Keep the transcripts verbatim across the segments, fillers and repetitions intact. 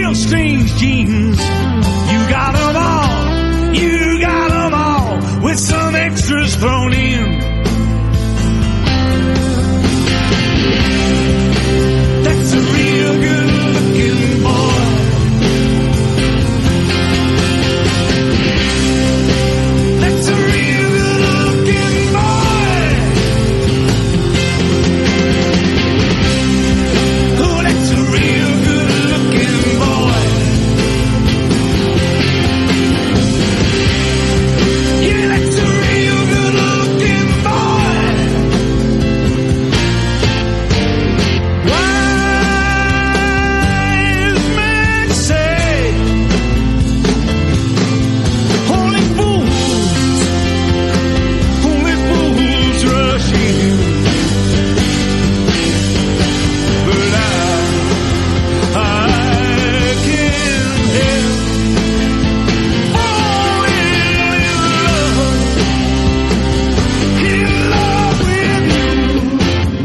real strange genes. You got them all, you got them all, with some extras thrown in. That's a real good looking boy. That's a real good looking boy. Oh, that's a real good looking boy. Yeah, that's a real good looking boy. Wise men say only fools, only fools rush in. But I, I can't help falling in love, in love with you.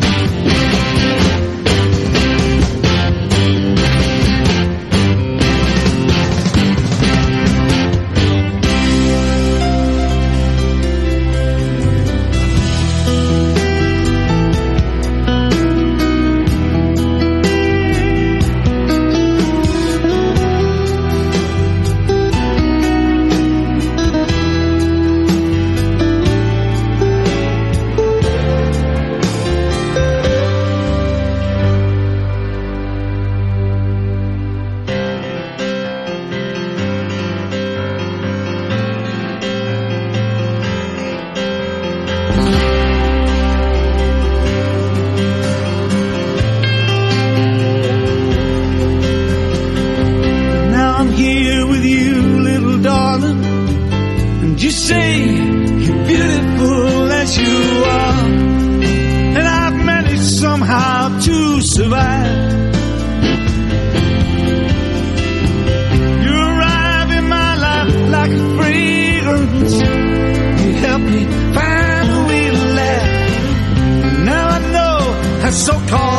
Now I'm here with you, little darling, and you say you're beautiful as you are, and I've managed somehow to survive. You arrive in my life like a fragrance. You help me find a way to laugh. Now I know that so-called